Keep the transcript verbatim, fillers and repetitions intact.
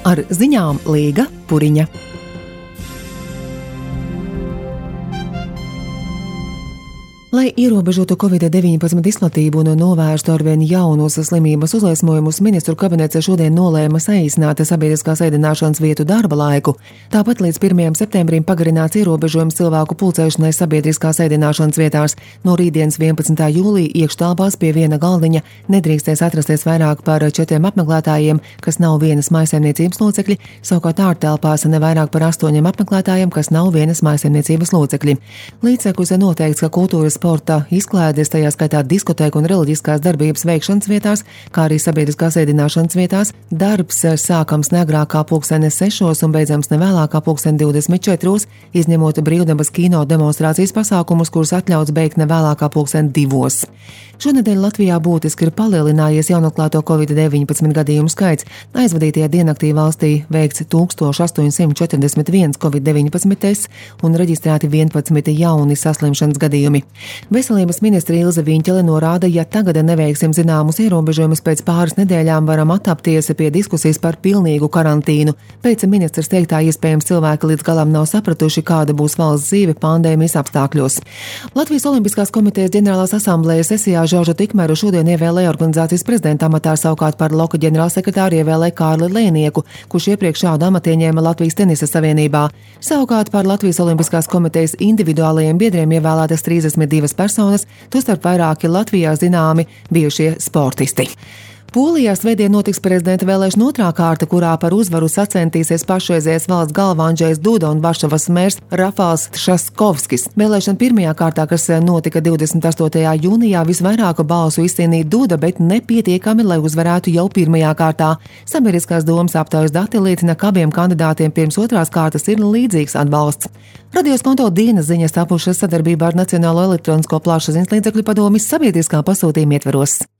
Ar ziņām Līga Puriņa. Lai ierobežotu covid deviņpadsmit izplatību un novērstu arvien jaunus slimības uzliesmojumus, ministru kabinets šodien nolēma saīsināt sabiedriskās ēdināšanas vietu darba laiku. Tāpat līdz pirmajam septembrim pagarināts ierobežojums cilvēku pulcēšanai sabiedriskās ēdināšanas vietās. No rītdienas vienpadsmitā jūlija iekštelpās pie viena galdiņa nedrīkstēs atrasties vairāk par četriem apmeklētājiem, kas nav vienas mājsaimniecības locekļi, savukārt ārtelpās ne vairāk par astoņiem apmeklētājiem, kas nav vienas mājsaimniecības locekļi. Līdzsekus noteikts, ka kultūras sporta izklaides, tajā skaitā diskotēku un reliģiskās darbības veikšanas vietās, kā arī sabiedriskās ēdināšanas vietās, darbs sākams ne agrāk kā pulksteni sešos un beidzams ne vēlāk kā pulksteni divdesmit četros, izņemot brīvdabas kino demonstrācijas pasākumus, kurus atļauts beigt ne vēlāk kā pulksteni divos. Šonedēļ Latvijā būtiski ir palielinājies jaunatklāto covid deviņpadsmit gadījumu skaits. Aizvadītajā diennaktī valstī veikts tūkstoš astoņsimt četrdesmit viens covid deviņpadsmit tests un reģistrēti vienpadsmit jauni saslimšanas gadījumi. Veselības ministre Ilze Viņķele norāda, ja tagad neveiksim zināmus ierobežojumus, pēc pāris nedēļām varam attapties pie diskusijas par pilnīgu karantīnu. Pēc ministres teiktā iespējams cilvēki līdz galam nav sapratuši, kāda būs valsts dzīve pandēmijas apstākļos. Latvijas Olimpiskās komitejas ģenerālās asamblējas sesijā Žoržu Tikmeru šodien ievēlēja organizācijas prezidenta amatā, savukārt par loka ģenerālsekretāru ievēlēja Kārli Lēnieku, kurš iepriekš šādu amatu ieņēma Latvijas tenisa savienībā. Savukārt par Latvijas Olimpiskās komitejas individuālajiem biedriem ievēlētas trīsdesmit divas personas, tostarp vairāki Latvijā zināmi bijušie sportisti. Polijā svētdien notiks prezidenta vēlēšana otrā kārta, kurā par uzvaru sacentīsies pašreizējais valsts galva Andžejs Duda un Varšavas mērs Rafals Tršaskovskis. Vēlēšana pirmajā kārtā, kas notika divdesmit astotajā jūnijā, visvairāk balsu izcīnīja Duda, bet nepietiekami, lai uzvarētu jau pirmajā kārtā. Sabiedriskās domas aptaujas dati liecina, ka abiem kandidātiem pirms otrās kārtas ir līdzīgs atbalsts. Radio Skonto dienas ziņas tapušas sadarbībā ar Nacionālo elektronisko plašsaziņas līdzekļu padomi sabiedriskā pasūtījuma ietveros.